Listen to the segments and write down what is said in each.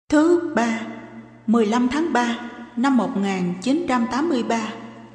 Thứ ba, 15 tháng 3 năm 1983.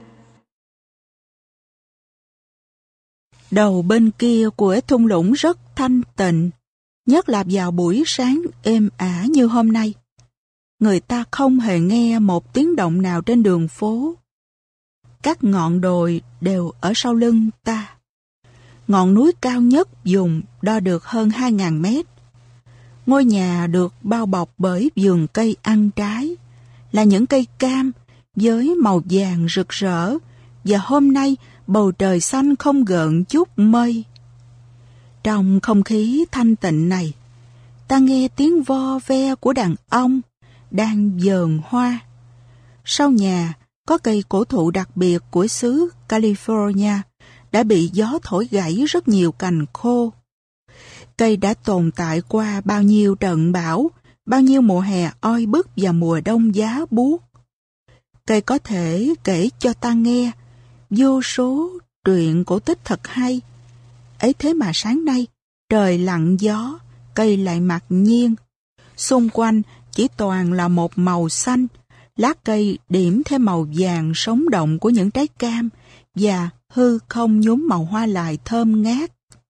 Đầu bên kia của thung lũng rất thanh tịnh, nhất là vào buổi sáng êm ả như hôm nay. Người ta không hề nghe một tiếng động nào trên đường phố. Các ngọn đồi đều ở sau lưng ta. Ngọn núi cao nhất vùng đo được hơn 2.000 mét. Ngôi nhà được bao bọc bởi vườn cây ăn trái, là những cây cam với màu vàng rực rỡ, và hôm nay bầu trời xanh không gợn chút mây. Trong không khí thanh tịnh này, ta nghe tiếng vo ve của đàn ong đang vờn hoa. Sau nhà có cây cổ thụ đặc biệt của xứ California đã bị gió thổi gãy rất nhiều cành khô. Cây đã tồn tại qua bao nhiêu trận bão, bao nhiêu mùa hè oi bức và mùa đông giá buốt. Cây có thể kể cho ta nghe vô số truyện cổ tích thật hay. Ấy thế mà sáng nay, trời lặng gió, cây lại mặc nhiên. Xung quanh chỉ toàn là một màu xanh, lá cây điểm thêm màu vàng sống động của những trái cam, và hư không nhuốm màu hoa lại thơm ngát.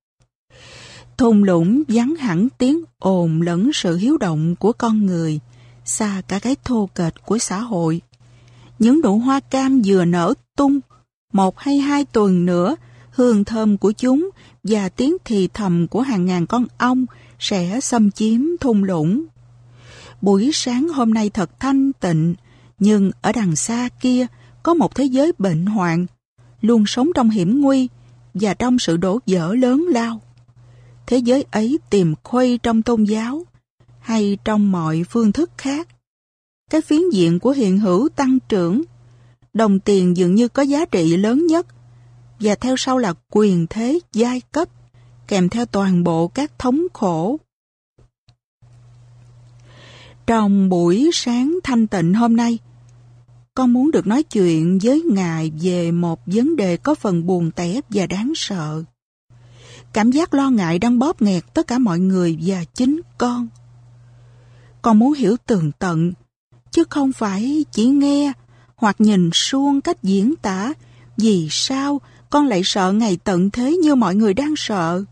Thung lũng vắng hẳn tiếng ồn lẫn sự hiếu động của con người, xa cả cái thô kệch của xã hội. Những nụ hoa cam vừa nở tung, 1 hay 2 tuần nữa, hương thơm của chúng và tiếng thì thầm của hàng ngàn con ong sẽ xâm chiếm thung lũng. Buổi sáng hôm nay thật thanh tịnh, nhưng ở đằng xa kia có một thế giới bệnh hoạn, luôn sống trong hiểm nguy và trong sự đổ vỡ lớn lao. Thế giới ấy tìm khuây trong tôn giáo hay trong mọi phương thức khác. Cái phiến diện của hiện hữu tăng trưởng, đồng tiền dường như có giá trị lớn nhất, và theo sau là quyền thế giai cấp, kèm theo toàn bộ các thống khổ. Trong buổi sáng thanh tịnh hôm nay, con muốn được nói chuyện với Ngài về một vấn đề có phần buồn tẻ và đáng sợ. Cảm giác lo ngại đang bóp nghẹt tất cả mọi người và chính con. Con muốn hiểu tường tận, chứ không phải chỉ nghe hoặc nhìn suông cách diễn tả vì sao con lại sợ ngày tận thế như mọi người đang sợ.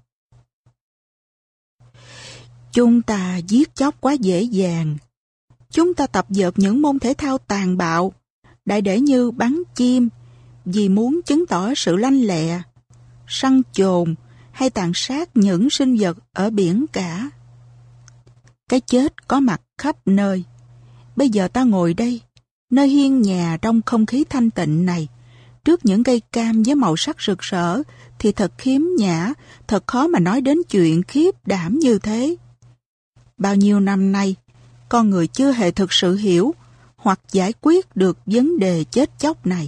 Chúng ta giết chóc quá dễ dàng. Chúng ta tập dượt những môn thể thao tàn bạo, đại để như bắn chim, vì muốn chứng tỏ sự lanh lẹ, săn chồn hay tàn sát những sinh vật ở biển cả. Cái chết có mặt khắp nơi. Bây giờ ta ngồi đây, nơi hiên nhà trong không khí thanh tịnh này, trước những cây cam với màu sắc rực rỡ, thì thật khiếm nhã, thật khó mà nói đến chuyện khiếp đảm như thế. Bao nhiêu năm nay, con người chưa hề thực sự hiểu hoặc giải quyết được vấn đề chết chóc này.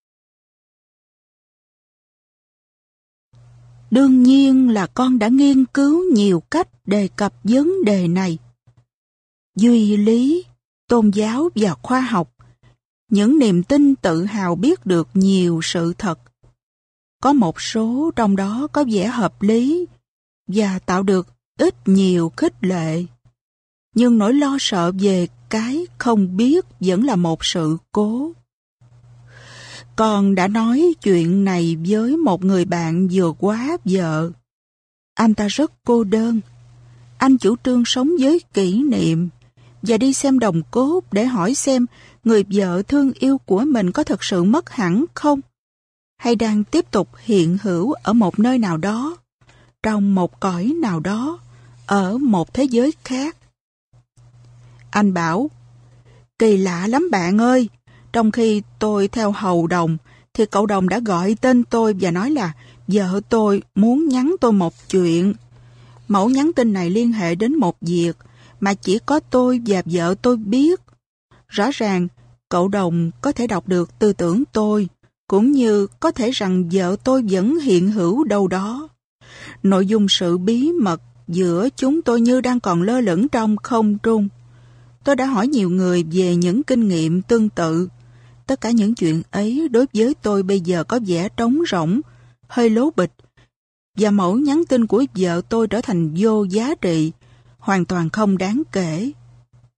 Đương nhiên là con đã nghiên cứu nhiều cách đề cập vấn đề này. Duy lý, tôn giáo và khoa học, những niềm tin tự hào biết được nhiều sự thật. Có một số trong đó có vẻ hợp lý và tạo được ít nhiều khích lệ. Nhưng nỗi lo sợ về cái không biết vẫn là một sự cố. Con đã nói chuyện này với một người bạn vừa quá vợ. Anh ta rất cô đơn. Anh chủ trương sống với kỷ niệm và đi xem đồng cốt để hỏi xem người vợ thương yêu của mình có thật sự mất hẳn không, hay đang tiếp tục hiện hữu ở một nơi nào đó, trong một cõi nào đó, ở một thế giới khác. Anh bảo, kỳ lạ lắm bạn ơi, trong khi tôi theo hầu đồng, thì cậu đồng đã gọi tên tôi và nói là vợ tôi muốn nhắn tôi một chuyện. Mẫu nhắn tin này liên hệ đến một việc mà chỉ có tôi và vợ tôi biết. Rõ ràng, cậu đồng có thể đọc được tư tưởng tôi, cũng như có thể rằng vợ tôi vẫn hiện hữu đâu đó. Nội dung sự bí mật giữa chúng tôi như đang còn lơ lửng trong không trung. Tôi đã hỏi nhiều người về những kinh nghiệm tương tự. Tất cả những chuyện ấy đối với tôi bây giờ có vẻ trống rỗng, hơi lố bịch, và mẫu nhắn tin của vợ tôi trở thành vô giá trị, hoàn toàn không đáng kể.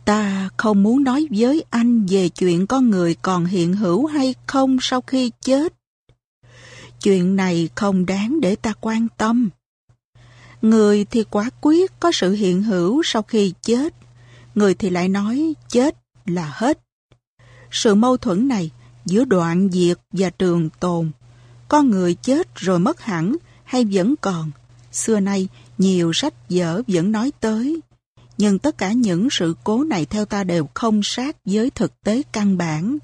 Ta không muốn nói với anh về chuyện con người còn hiện hữu hay không sau khi chết. Chuyện này không đáng để ta quan tâm. Người thì quả quyết có sự hiện hữu sau khi chết, người thì lại nói chết là hết. Sự mâu thuẫn này giữa đoạn diệt và trường tồn, con người chết rồi mất hẳn hay vẫn còn, xưa nay nhiều sách vở vẫn nói tới. Nhưng tất cả những sự cố này theo ta đều không sát với thực tế căn bản.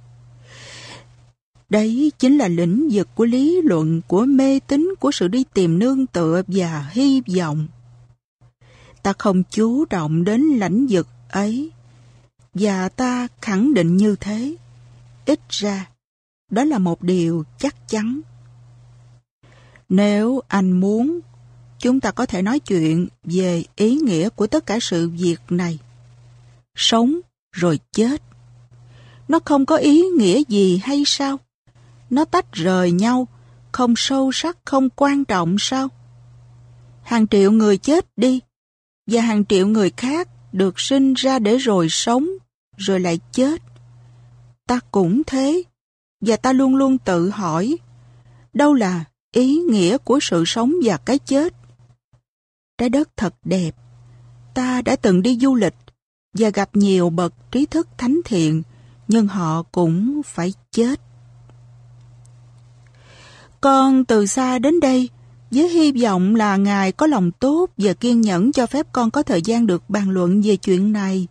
Đấy chính là lĩnh vực của lý luận, của mê tín, của sự đi tìm nương tựa và hy vọng. Ta không chú trọng đến lãnh vực ấy, và ta khẳng định như thế. Ít ra, đó là một điều chắc chắn. Nếu anh muốn, chúng ta có thể nói chuyện về ý nghĩa của tất cả sự việc này. Sống rồi chết. Nó không có ý nghĩa gì hay sao? Nó tách rời nhau, không sâu sắc, không quan trọng sao? Hàng triệu người chết đi, và hàng triệu người khác được sinh ra để rồi sống, rồi lại chết. Ta cũng thế, và ta luôn luôn tự hỏi, đâu là ý nghĩa của sự sống và cái chết? Trái đất thật đẹp. Ta đã từng đi du lịch và gặp nhiều bậc trí thức thánh thiện, nhưng họ cũng phải chết. Con từ xa đến đây với hy vọng là Ngài có lòng tốt và kiên nhẫn cho phép con có thời gian được bàn luận về chuyện này.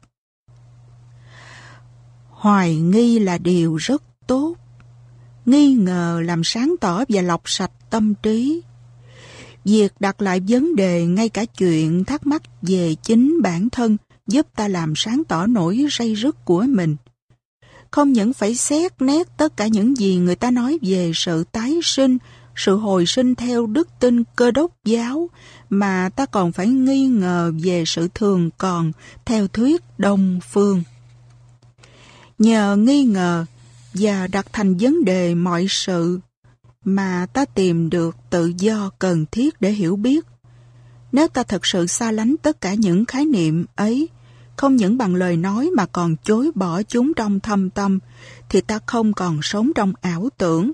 Hoài nghi là điều rất tốt. Nghi ngờ làm sáng tỏ và lọc sạch tâm trí. Việc đặt lại vấn đề ngay cả chuyện thắc mắc về chính bản thân giúp ta làm sáng tỏ nỗi ray rứt của mình. Không những phải xét nét tất cả những gì người ta nói về sự tái sinh, sự hồi sinh theo đức tin Cơ đốc giáo, mà ta còn phải nghi ngờ về sự thường còn theo thuyết Đông phương. Nhờ nghi ngờ và đặt thành vấn đề mọi sự mà ta tìm được tự do cần thiết để hiểu biết. Nếu ta thật sự xa lánh tất cả những khái niệm ấy, không những bằng lời nói mà còn chối bỏ chúng trong thâm tâm, thì ta không còn sống trong ảo tưởng.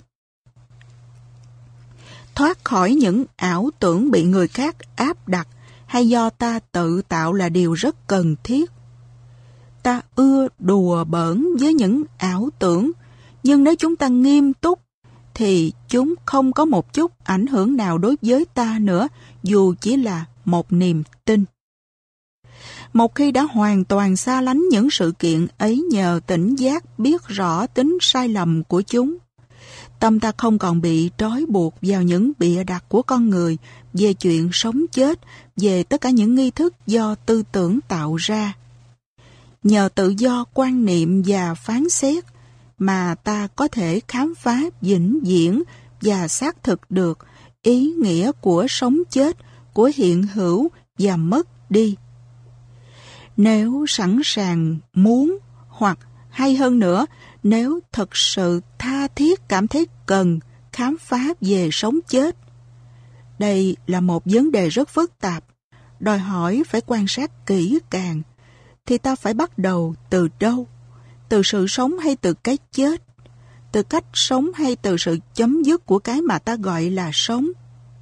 Thoát khỏi những ảo tưởng bị người khác áp đặt hay do ta tự tạo là điều rất cần thiết. Ta ưa đùa bỡn với những ảo tưởng, nhưng nếu chúng ta nghiêm túc, thì chúng không có một chút ảnh hưởng nào đối với ta nữa, dù chỉ là một niềm tin. Một khi đã hoàn toàn xa lánh những sự kiện ấy nhờ tỉnh giác biết rõ tính sai lầm của chúng, tâm ta không còn bị trói buộc vào những bịa đặt của con người về chuyện sống chết, về tất cả những nghi thức do tư tưởng tạo ra. Nhờ tự do quan niệm và phán xét mà ta có thể khám phá vĩnh viễn và xác thực được ý nghĩa của sống chết, của hiện hữu và mất đi. Nếu sẵn sàng muốn, hoặc hay hơn nữa, nếu thật sự tha thiết cảm thấy cần khám phá về sống chết. Đây là một vấn đề rất phức tạp, đòi hỏi phải quan sát kỹ càng. Thì ta phải bắt đầu từ đâu? Từ sự sống hay từ cái chết? Từ cách sống hay từ sự chấm dứt của cái mà ta gọi là sống?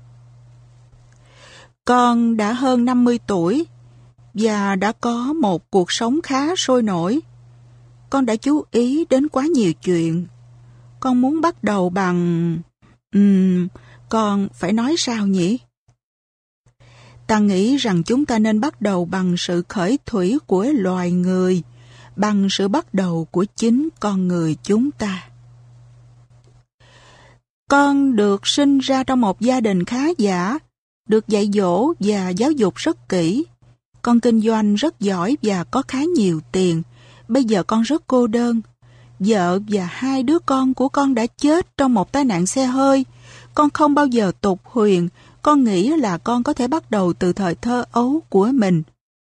Con đã hơn 50 tuổi và đã có một cuộc sống khá sôi nổi. Con đã chú ý đến quá nhiều chuyện. Con muốn bắt đầu bằng... con phải nói sao nhỉ? Ta nghĩ rằng chúng ta nên bắt đầu bằng sự khởi thủy của loài người, bằng sự bắt đầu của chính con người chúng ta. Con được sinh ra trong một gia đình khá giả, được dạy dỗ và giáo dục rất kỹ. Con kinh doanh rất giỏi và có khá nhiều tiền. Bây giờ con rất cô đơn. Vợ và 2 đứa con của con đã chết trong một tai nạn xe hơi. Con không bao giờ tục huyền. Con nghĩ là con có thể bắt đầu từ thời thơ ấu của mình.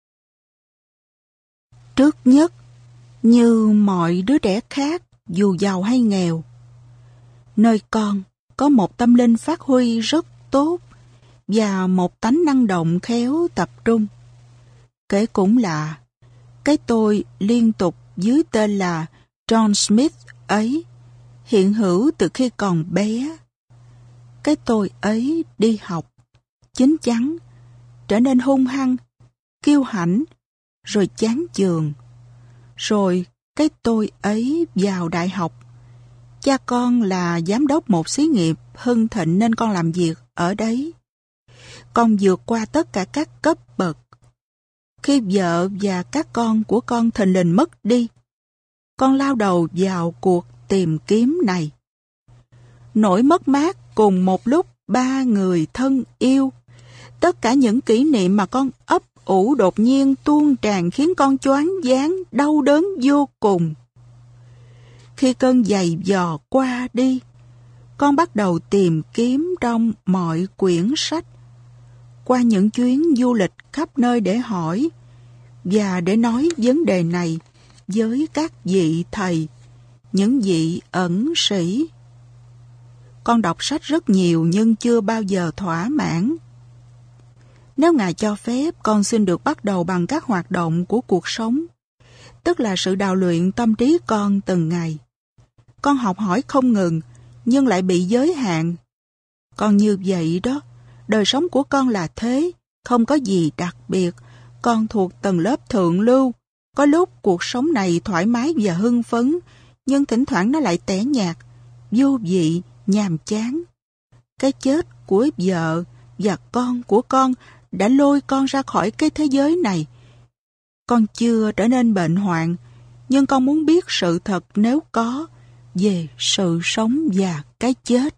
Trước nhất, như mọi đứa trẻ khác, dù giàu hay nghèo, nơi con có một tâm linh phát huy rất tốt và một tánh năng động khéo tập trung. Kể cũng là Cái tôi liên tục dưới tên là John Smith ấy hiện hữu từ khi còn bé. Cái tôi ấy đi học, chín chắn, trở nên hung hăng, kiêu hãnh, rồi chán chường. Rồi cái tôi ấy vào đại học. Cha con là giám đốc một xí nghiệp hưng thịnh nên con làm việc ở đấy. Con vượt qua tất cả các cấp bậc. Khi vợ và các con của con thình lình mất đi, con lao đầu vào cuộc tìm kiếm này. Nỗi mất mát cùng một lúc 3 người thân yêu. Tất cả những kỷ niệm mà con ấp ủ đột nhiên tuôn tràn khiến con choáng váng, đau đớn vô cùng. Khi cơn giày vò qua đi, con bắt đầu tìm kiếm trong mọi quyển sách, qua những chuyến du lịch khắp nơi để hỏi và để nói vấn đề này với các vị thầy, những vị ẩn sĩ. Con đọc sách rất nhiều nhưng chưa bao giờ thỏa mãn. Nếu Ngài cho phép, con xin được bắt đầu bằng các hoạt động của cuộc sống, tức là sự đào luyện tâm trí con từng ngày. Con học hỏi không ngừng, nhưng lại bị giới hạn. Con như vậy đó, đời sống của con là thế, không có gì đặc biệt. Con thuộc tầng lớp thượng lưu. Có lúc cuộc sống này thoải mái và hưng phấn, nhưng thỉnh thoảng nó lại tẻ nhạt, vô vị, nhàm chán. Cái chết của vợ và con của con đã lôi con ra khỏi cái thế giới này. Con chưa trở nên bệnh hoạn, nhưng con muốn biết sự thật nếu có về sự sống và cái chết.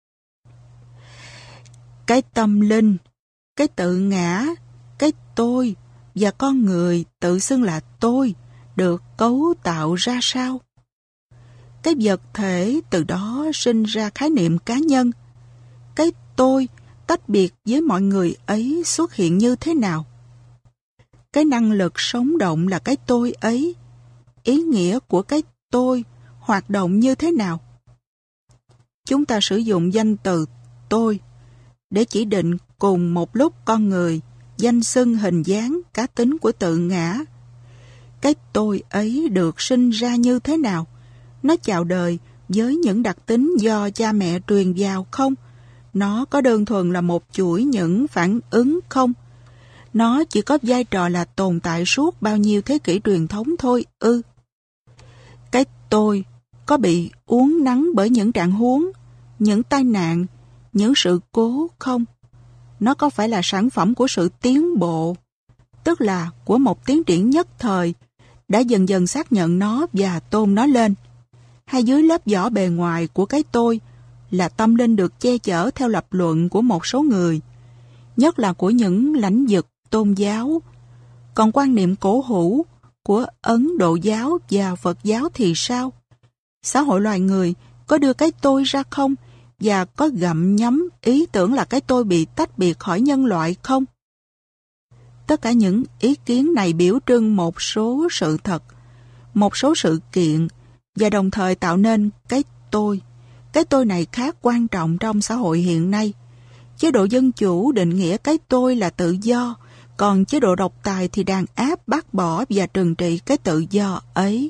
Cái tâm linh, cái tự ngã, cái tôi và con người tự xưng là tôi được cấu tạo ra sao? Cái vật thể từ đó sinh ra khái niệm cá nhân. Cái tôi tách biệt với mọi người ấy xuất hiện như thế nào? Cái năng lực sống động là cái tôi ấy. Ý nghĩa của cái tôi hoạt động như thế nào? Chúng ta sử dụng danh từ tôi để chỉ định cùng một lúc con người, danh xưng, hình dáng, cá tính của tự ngã. Cái tôi ấy được sinh ra như thế nào? Nó chào đời với những đặc tính do cha mẹ truyền vào không? Nó có đơn thuần là một chuỗi những phản ứng không? Nó chỉ có vai trò là tồn tại suốt bao nhiêu thế kỷ truyền thống thôi ư? Cái tôi có bị uốn nắn bởi những trạng huống, những tai nạn, những sự cố không? Nó có phải là sản phẩm của sự tiến bộ, tức là của một tiến triển nhất thời, đã dần dần xác nhận nó và tôn nó lên? Hay dưới lớp vỏ bề ngoài của cái tôi là tâm linh được che chở theo lập luận của một số người, nhất là của những lãnh vực tôn giáo? Còn quan niệm cổ hủ của Ấn Độ giáo và Phật giáo thì sao? Xã hội loài người có đưa cái tôi ra không? Và có gặm nhấm ý tưởng là cái tôi bị tách biệt khỏi nhân loại không? Tất cả những ý kiến này biểu trưng một số sự thật, một số sự kiện, và đồng thời tạo nên cái tôi. Cái tôi này khá quan trọng trong xã hội hiện nay. Chế độ dân chủ định nghĩa cái tôi là tự do, còn chế độ độc tài thì đàn áp, bác bỏ và trừng trị cái tự do ấy.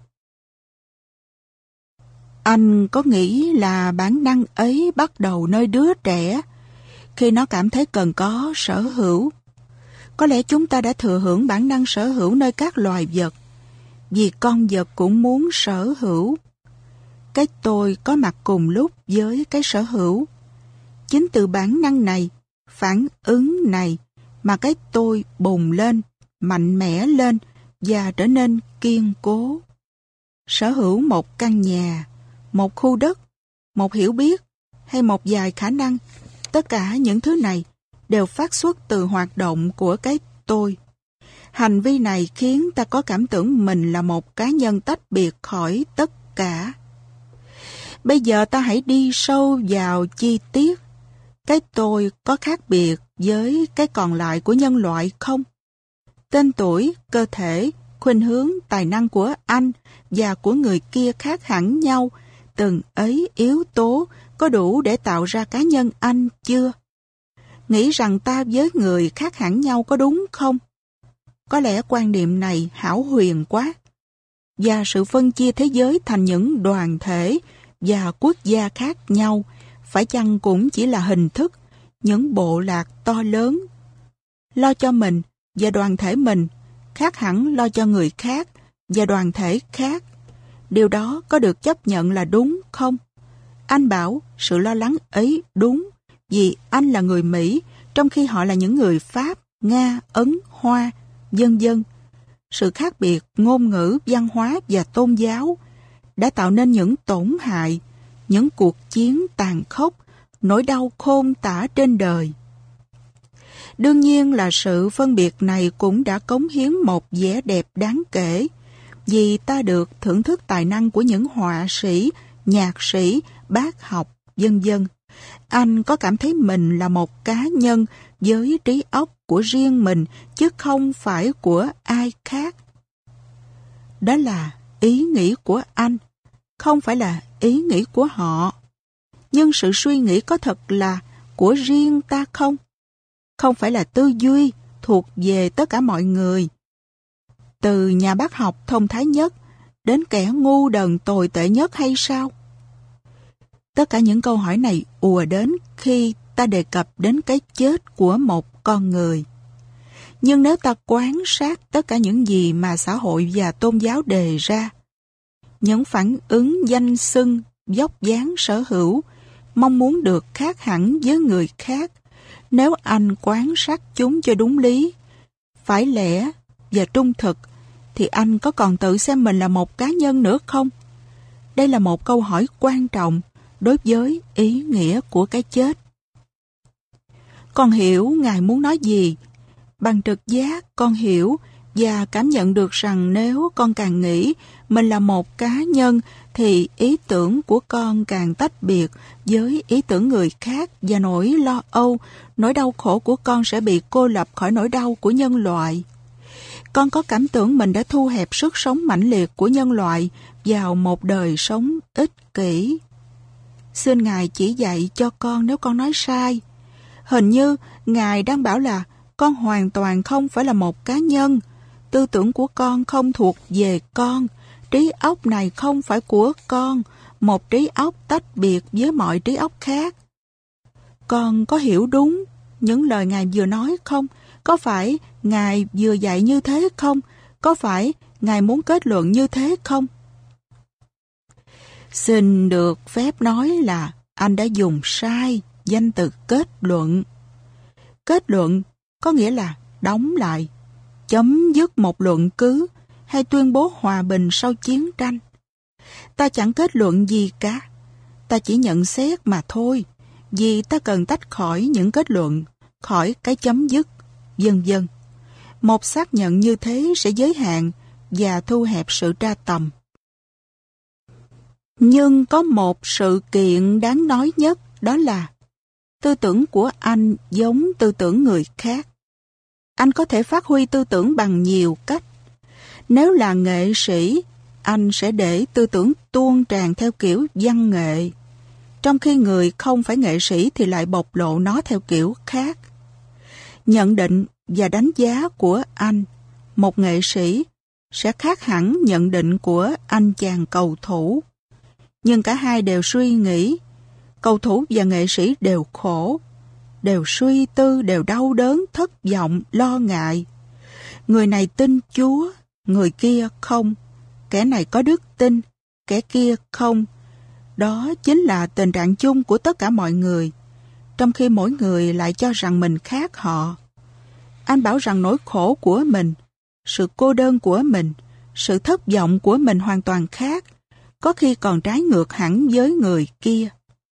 Anh có nghĩ là bản năng ấy bắt đầu nơi đứa trẻ, khi nó cảm thấy cần có sở hữu? Có lẽ chúng ta đã thừa hưởng bản năng sở hữu nơi các loài vật, vì con vật cũng muốn sở hữu. Cái tôi có mặt cùng lúc với cái sở hữu. Chính từ bản năng này, phản ứng này, mà cái tôi bùng lên, mạnh mẽ lên và trở nên kiên cố. Sở hữu một căn nhà, một khu đất, một hiểu biết hay một vài khả năng, tất cả những thứ này đều phát xuất từ hoạt động của cái tôi. Hành vi này khiến ta có cảm tưởng mình là một cá nhân tách biệt khỏi tất cả. Bây giờ ta hãy đi sâu vào chi tiết. Cái tôi có khác biệt với cái còn lại của nhân loại không? Tên tuổi, cơ thể, khuynh hướng, tài năng của anh và của người kia khác hẳn nhau. Từng ấy yếu tố có đủ để tạo ra cá nhân anh chưa? Nghĩ rằng ta với người khác hẳn nhau có đúng không? Có lẽ quan niệm này hão huyền quá. Và sự phân chia thế giới thành những đoàn thể và quốc gia khác nhau phải chăng cũng chỉ là hình thức, những bộ lạc to lớn. Lo cho mình và đoàn thể mình khác hẳn lo cho người khác và đoàn thể khác. Điều đó có được chấp nhận là đúng không? Anh bảo sự lo lắng ấy đúng vì anh là người Mỹ, trong khi họ là những người Pháp, Nga, Ấn, Hoa, vân vân. Sự khác biệt ngôn ngữ, văn hóa và tôn giáo đã tạo nên những tổn hại, những cuộc chiến tàn khốc, nỗi đau khôn tả trên đời. Đương nhiên là sự phân biệt này cũng đã cống hiến một vẻ đẹp đáng kể, vì ta được thưởng thức tài năng của những họa sĩ, nhạc sĩ, bác học, vân vân. Anh có cảm thấy mình là một cá nhân với trí óc của riêng mình, chứ không phải của ai khác. Đó là ý nghĩ của anh, không phải là ý nghĩ của họ. Nhưng sự suy nghĩ có thật là của riêng ta không? Không phải là tư duy thuộc về tất cả mọi người. Từ nhà bác học thông thái nhất đến kẻ ngu đần tồi tệ nhất hay sao? Tất cả những câu hỏi này ùa đến khi ta đề cập đến cái chết của một con người. Nhưng nếu ta quan sát tất cả những gì mà xã hội và tôn giáo đề ra, những phản ứng danh xưng, vóc dáng sở hữu, mong muốn được khác hẳn với người khác, nếu anh quan sát chúng cho đúng lý, phải lẽ và trung thực, thì anh có còn tự xem mình là một cá nhân nữa không? Đây là một câu hỏi quan trọng đối với ý nghĩa của cái chết. Con hiểu Ngài muốn nói gì. Bằng trực giác, con hiểu và cảm nhận được rằng nếu con càng nghĩ mình là một cá nhân, thì ý tưởng của con càng tách biệt với ý tưởng người khác, và nỗi lo âu, nỗi đau khổ của con sẽ bị cô lập khỏi nỗi đau của nhân loại. Con có cảm tưởng mình đã thu hẹp sức sống mãnh liệt của nhân loại vào một đời sống ích kỷ. Xin Ngài chỉ dạy cho con nếu con nói sai. Hình như Ngài đang bảo là con hoàn toàn không phải là một cá nhân. Tư tưởng của con không thuộc về con. Trí óc này không phải của con. Một trí óc tách biệt với mọi trí óc khác. Con có hiểu đúng những lời Ngài vừa nói không? Có phải Ngài vừa dạy như thế không? Có phải Ngài muốn kết luận như thế không? Xin được phép nói là anh đã dùng sai danh từ kết luận. Kết luận có nghĩa là đóng lại, chấm dứt một luận cứ hay tuyên bố hòa bình sau chiến tranh. Ta chẳng kết luận gì cả, ta chỉ nhận xét mà thôi, vì ta cần tách khỏi những kết luận, khỏi cái chấm dứt, vân vân. Một xác nhận như thế sẽ giới hạn và thu hẹp sự tra tầm. Nhưng có một sự kiện đáng nói nhất, đó là tư tưởng của anh giống tư tưởng người khác. Anh có thể phát huy tư tưởng bằng nhiều cách. Nếu là nghệ sĩ, anh sẽ để tư tưởng tuôn tràn theo kiểu văn nghệ, trong khi người không phải nghệ sĩ thì lại bộc lộ nó theo kiểu khác. Nhận định và đánh giá của anh, một nghệ sĩ, sẽ khác hẳn nhận định của anh chàng cầu thủ. Nhưng cả hai đều suy nghĩ. Cầu thủ và nghệ sĩ đều khổ, đều suy tư, đều đau đớn, thất vọng, lo ngại. Người này tin Chúa, người kia không. Kẻ này có đức tin, kẻ kia không. Đó chính là tình trạng chung của tất cả mọi người, trong khi mỗi người lại cho rằng mình khác họ. Anh bảo rằng nỗi khổ của mình, sự cô đơn của mình, sự thất vọng của mình hoàn toàn khác, có khi còn trái ngược hẳn với người kia.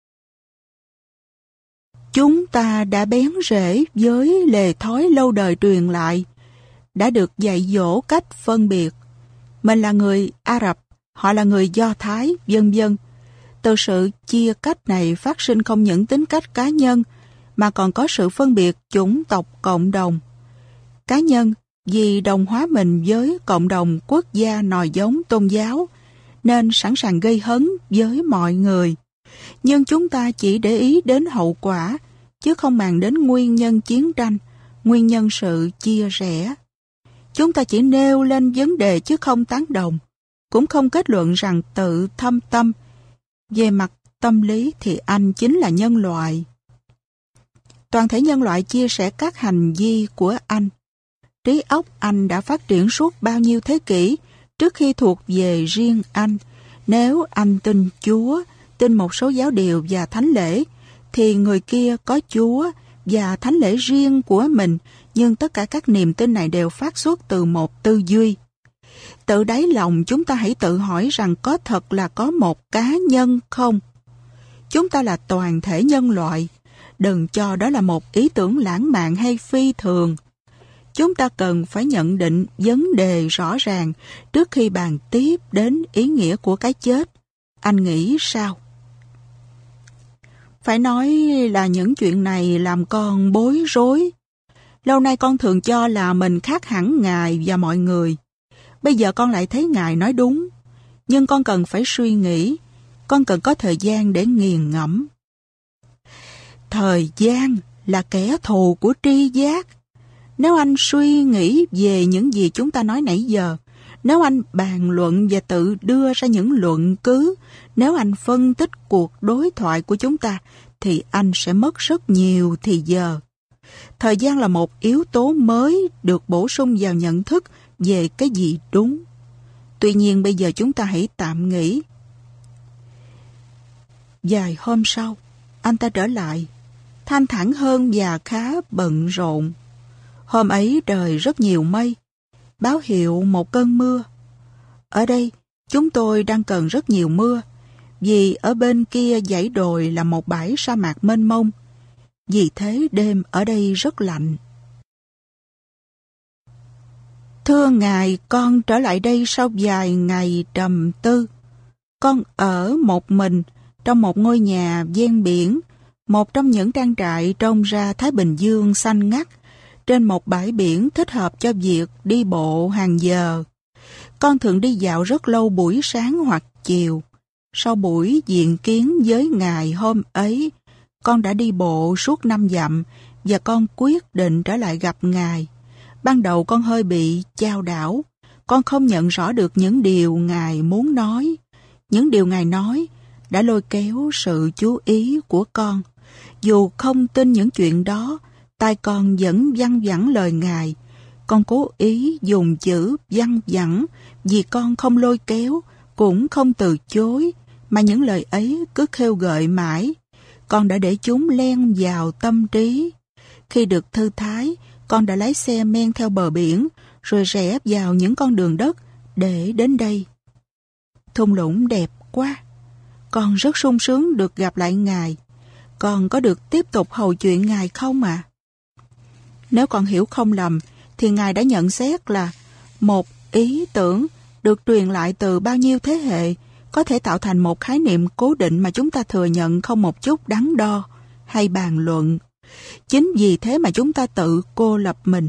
Chúng ta đã bén rễ với lề thói lâu đời truyền lại, đã được dạy dỗ cách phân biệt. Mình là người Ả Rập, họ là người Do Thái, vân vân. Từ sự chia cách này phát sinh không những tính cách cá nhân, mà còn có sự phân biệt chủng tộc cộng đồng. Cá nhân vì đồng hóa mình với cộng đồng quốc gia nòi giống tôn giáo, nên sẵn sàng gây hấn với mọi người. Nhưng chúng ta chỉ để ý đến hậu quả, chứ không màng đến nguyên nhân chiến tranh, nguyên nhân sự chia rẽ. Chúng ta chỉ nêu lên vấn đề chứ không tán đồng, cũng không kết luận rằng tự thâm tâm. Về mặt tâm lý thì anh chính là nhân loại. Toàn thể nhân loại chia sẻ các hành vi của anh. Trí óc anh đã phát triển suốt bao nhiêu thế kỷ trước khi thuộc về riêng anh. Nếu anh tin Chúa, tin một số giáo điều và thánh lễ, thì người kia có Chúa và thánh lễ riêng của mình, nhưng tất cả các niềm tin này đều phát xuất từ một tư duy. Tự đáy lòng chúng ta hãy tự hỏi rằng có thật là có một cá nhân không? Chúng ta là toàn thể nhân loại. Đừng cho đó là một ý tưởng lãng mạn hay phi thường. Chúng ta cần phải nhận định vấn đề rõ ràng trước khi bàn tiếp đến ý nghĩa của cái chết. Anh nghĩ sao? Phải nói là những chuyện này làm con bối rối. Lâu nay con thường cho là mình khác hẳn Ngài và mọi người. Bây giờ con lại thấy Ngài nói đúng. Nhưng con cần phải suy nghĩ. Con cần có thời gian để nghiền ngẫm. Thời gian là kẻ thù của tri giác. Nếu anh suy nghĩ về những gì chúng ta nói nãy giờ, nếu anh bàn luận và tự đưa ra những luận cứ, nếu anh phân tích cuộc đối thoại của chúng ta, thì anh sẽ mất rất nhiều thì giờ. Thời gian là một yếu tố mới được bổ sung vào nhận thức về cái gì đúng. Tuy nhiên bây giờ chúng ta hãy tạm nghỉ. Vài hôm sau, anh ta trở lại, thanh thản hơn và khá bận rộn. Hôm ấy trời rất nhiều mây, báo hiệu một cơn mưa. Ở đây, chúng tôi đang cần rất nhiều mưa, vì ở bên kia dãy đồi là một bãi sa mạc mênh mông. Vì thế đêm ở đây rất lạnh. Thưa Ngài, con trở lại đây sau vài ngày trầm tư. Con ở một mình trong một ngôi nhà ven biển, một trong những trang trại trông ra Thái Bình Dương xanh ngắt, trên một bãi biển thích hợp cho việc đi bộ hàng giờ. Con thường đi dạo rất lâu buổi sáng hoặc chiều. Sau buổi diện kiến với Ngài hôm ấy, con đã đi bộ suốt 5 dặm và con quyết định trở lại gặp Ngài. Ban đầu con hơi bị chao đảo. Con không nhận rõ được những điều Ngài muốn nói. Những điều Ngài nói đã lôi kéo sự chú ý của con. Dù không tin những chuyện đó, tai con vẫn văng vẳng lời Ngài. Con cố ý dùng chữ văng vẳng vì con không lôi kéo, cũng không từ chối, mà những lời ấy cứ khêu gợi mãi. Con đã để chúng len vào tâm trí. Khi được thư thái, con đã lái xe men theo bờ biển, rồi rẽ vào những con đường đất để đến đây. Thung lũng đẹp quá. Con rất sung sướng được gặp lại Ngài. Con có được tiếp tục hầu chuyện Ngài không ạ? Nếu con hiểu không lầm, thì Ngài đã nhận xét là một ý tưởng được truyền lại từ bao nhiêu thế hệ có thể tạo thành một khái niệm cố định mà chúng ta thừa nhận không một chút đắn đo hay bàn luận. Chính vì thế mà chúng ta tự cô lập mình.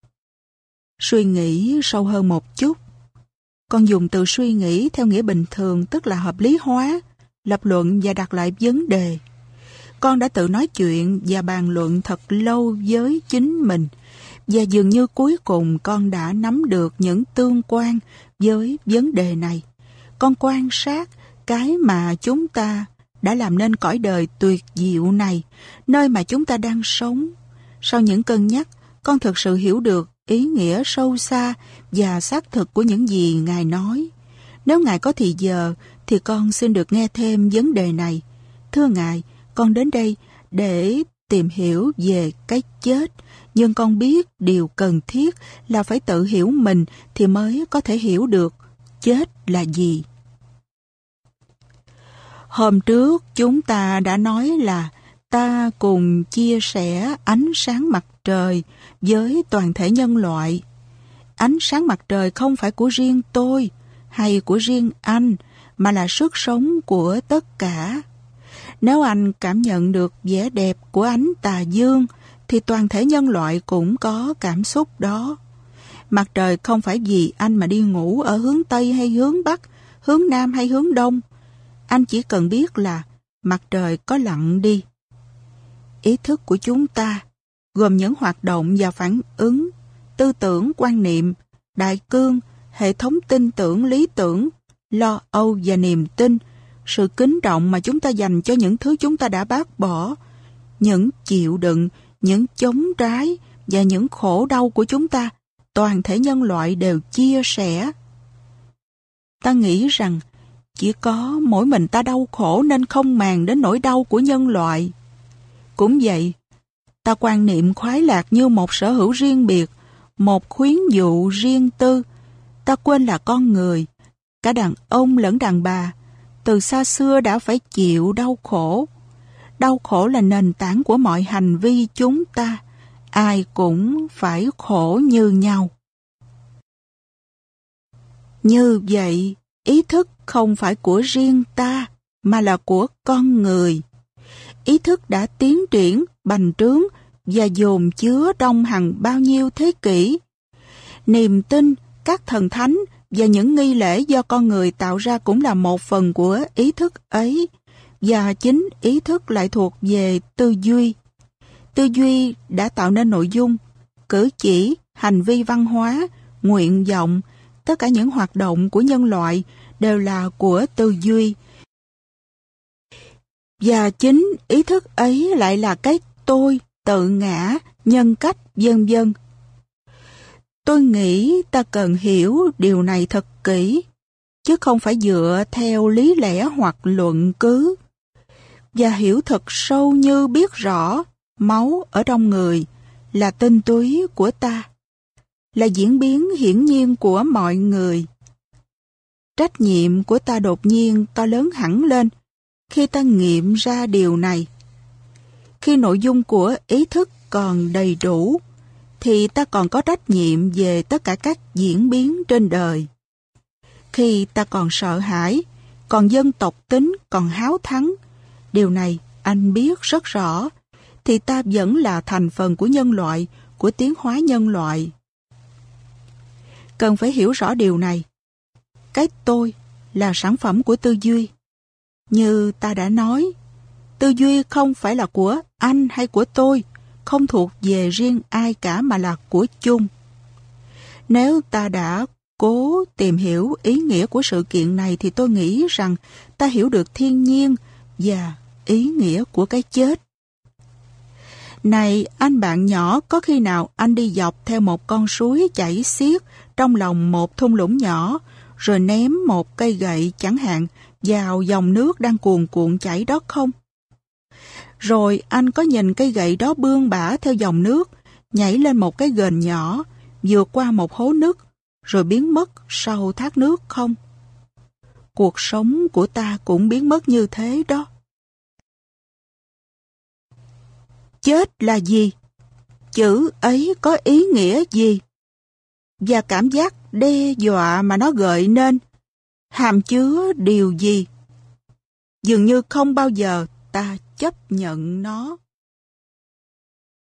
Suy nghĩ sâu hơn một chút. Con dùng từ suy nghĩ theo nghĩa bình thường, tức là hợp lý hóa, lập luận và đặt lại vấn đề. Con đã tự nói chuyện và bàn luận thật lâu với chính mình, và dường như cuối cùng con đã nắm được những tương quan với vấn đề này. Con quan sát cái mà chúng ta đã làm nên cõi đời tuyệt diệu này, nơi mà chúng ta đang sống. Sau những cân nhắc, con thực sự hiểu được ý nghĩa sâu xa và xác thực của những gì Ngài nói. Nếu Ngài có thì giờ, thì con xin được nghe thêm vấn đề này. Thưa Ngài, con đến đây để tìm hiểu về cái chết, nhưng con biết điều cần thiết là phải tự hiểu mình thì mới có thể hiểu được chết là gì. Hôm trước chúng ta đã nói là ta cùng chia sẻ ánh sáng mặt trời với toàn thể nhân loại. Ánh sáng mặt trời không phải của riêng tôi hay của riêng anh, mà là sức sống của tất cả. Nếu anh cảm nhận được vẻ đẹp của ánh tà dương, thì toàn thể nhân loại cũng có cảm xúc đó. Mặt trời không phải vì anh mà đi ngủ ở hướng Tây hay hướng Bắc, hướng Nam hay hướng Đông. Anh chỉ cần biết là mặt trời có lặn đi. Ý thức của chúng ta gồm những hoạt động và phản ứng, tư tưởng, quan niệm đại cương, hệ thống tin tưởng, lý tưởng, lo âu và niềm tin, sự kính trọng mà chúng ta dành cho những thứ chúng ta đã bác bỏ, những chịu đựng, những chống trái và những khổ đau của chúng ta, toàn thể nhân loại đều chia sẻ. Ta nghĩ rằng chỉ có mỗi mình ta đau khổ nên không màng đến nỗi đau của nhân loại. Cũng vậy, ta quan niệm khoái lạc như một sở hữu riêng biệt, một khuyến dụ riêng tư. Ta quên là con người, cả đàn ông lẫn đàn bà, từ xa xưa đã phải chịu đau khổ. Đau khổ là nền tảng của mọi hành vi chúng ta. Ai cũng phải khổ như nhau. Như vậy, ý thức không phải của riêng ta, mà là của con người. Ý thức đã tiến triển, bành trướng và dồn chứa trong hàng bao nhiêu thế kỷ. Niềm tin, các thần thánh và những nghi lễ do con người tạo ra cũng là một phần của ý thức ấy, và chính ý thức lại thuộc về tư duy. Tư duy đã tạo nên nội dung, cử chỉ, hành vi văn hóa, nguyện vọng, tất cả những hoạt động của nhân loại đều là của tư duy. Và chính ý thức ấy lại là cái tôi, tự ngã, nhân cách, vân vân. Tôi nghĩ ta cần hiểu điều này thật kỹ, chứ không phải dựa theo lý lẽ hoặc luận cứ. Và hiểu thật sâu như biết rõ máu ở trong người là tinh túy của ta, là diễn biến hiển nhiên của mọi người. Trách nhiệm của ta đột nhiên to lớn hẳn lên khi ta nghiệm ra điều này. Khi nội dung của ý thức còn đầy đủ, thì ta còn có trách nhiệm về tất cả các diễn biến trên đời. Khi ta còn sợ hãi, còn dân tộc tính, còn háo thắng, điều này anh biết rất rõ, thì ta vẫn là thành phần của nhân loại, của tiến hóa nhân loại. Cần phải hiểu rõ điều này. Cái tôi là sản phẩm của tư duy. Như ta đã nói, tư duy không phải là của anh hay của tôi, không thuộc về riêng ai cả mà là của chung. Nếu ta đã cố tìm hiểu ý nghĩa của sự kiện này thì tôi nghĩ rằng ta hiểu được thiên nhiên và ý nghĩa của cái chết. Này anh bạn nhỏ, có khi nào anh đi dọc theo một con suối chảy xiết trong lòng một thung lũng nhỏ, rồi ném một cây gậy chẳng hạn vào dòng nước đang cuồn cuộn chảy đó không? Rồi anh có nhìn cây gậy đó bươn bả theo dòng nước, nhảy lên một cái ghềnh nhỏ, vượt qua một hố nứt, rồi biến mất sau thác nước không? Cuộc sống của ta cũng biến mất như thế đó. Chết là gì? Chữ ấy có ý nghĩa gì? Và cảm giác đe dọa mà nó gợi nên hàm chứa điều gì? Dường như không bao giờ ta chấp nhận nó.